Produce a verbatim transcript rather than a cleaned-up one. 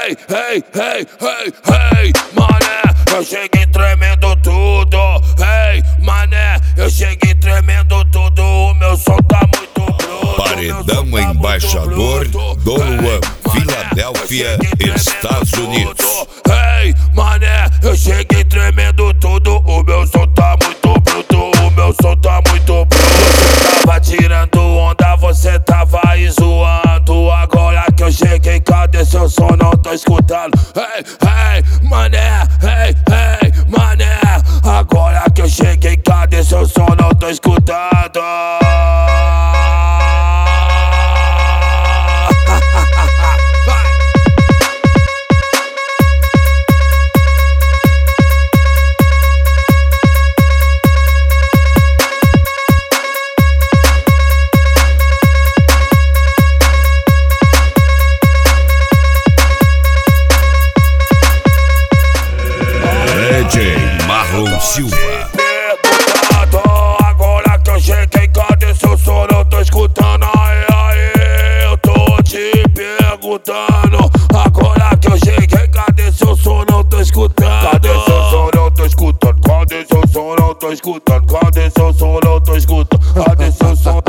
Hey, hey, hey, hey, hey, mané, eu cheguei tremendo tudo. Hey, mané, eu cheguei tremendo tudo. O meu som tá muito bruto. Paredão Embaixador Dom Juan, Filadélfia, Estados Unidos. Hey, mané, eu cheguei tremendo tudo. O meu som tá muito bruto. O meu som tá muito bruto. Você tava tirando onda, você tava aí zoando. Agora que eu cheguei, cadê seu som? Não tô escutando. Hey, hey, mané, hey, hey, mané. Agora que eu cheguei, cadê seu som? Não tô escutando. D J Marlon Silva. Agora que eu cheguei, cadê seu som? Não tô escutando. Aí, aí, eu tô te perguntando. Agora que eu cheguei, cadê seu som? Não tô escutando. Cadê seu som? Não tô escutando. Cadê seu som? Não tô escutando. Cadê seu som? Não tô escutando. Cadê seu som?